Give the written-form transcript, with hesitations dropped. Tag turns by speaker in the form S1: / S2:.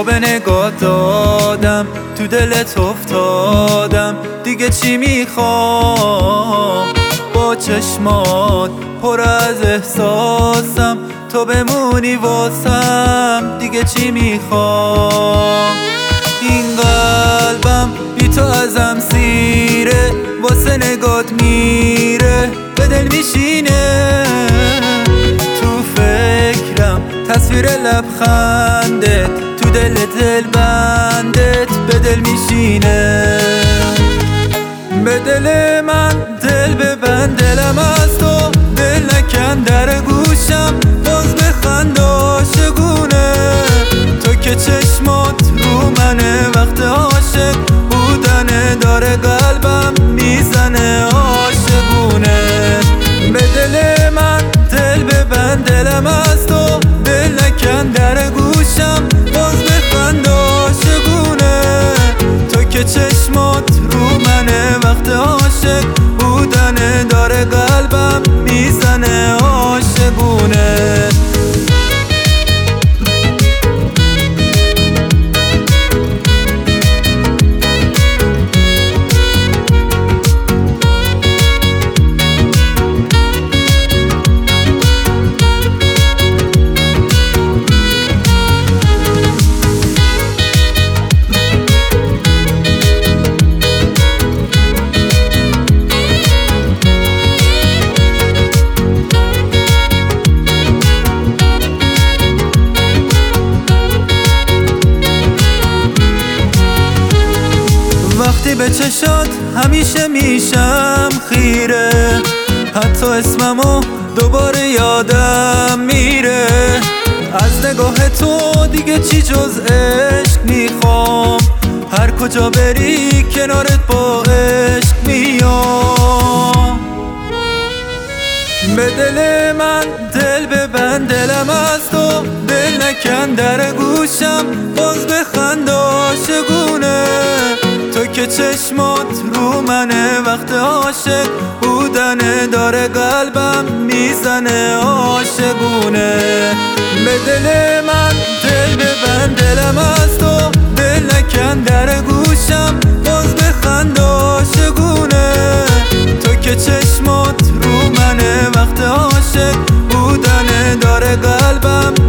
S1: تو به نگاه دادم، تو دلت افتادم، دیگه چی میخوام؟ با چشمات پر از احساسم، تو بمونی واسم، دیگه چی میخوام؟ این قلبم بی تو ازم سیره، واسه نگات میره، به دل میشینه. تو فکرم تصویر لبخندت، تو دل بندت به دل میشینه. به دل من دل ببند، دلم از تو دل نکن، در گوشم باز بخند عاشقونه. تو که چشمات رو منه، وقت عاشق بودنه، داره قلبم میزنه عاشقونه. به دل من دل ببند، دلم از تو دل نکن، در گوشم باز بخند عاشقونه. تو که چشمات رو منه، وقت عاشق بودنه، داره قلبم میزنه عاشقونه. وقتی به چشات همیشه میشم خیره، حتی اسممو دوباره یادم میره. از نگاه تو دیگه چی جز عشق میخوام، هر کجا بری کنارت با عشق میام. به دل من دل ببند، دلم از تو دل نکن، در گوشم باز بخند عاشقونه. تو که چشمات رو منه، وقت عاشق بودنه، داره قلبم میزنه عاشقونه. به دل من دل ببند، دلم از تو دل نکن، در گوشم باز بخند عاشقونه. تو که چشمات رو منه، وقت عاشق بودنه، داره قلبم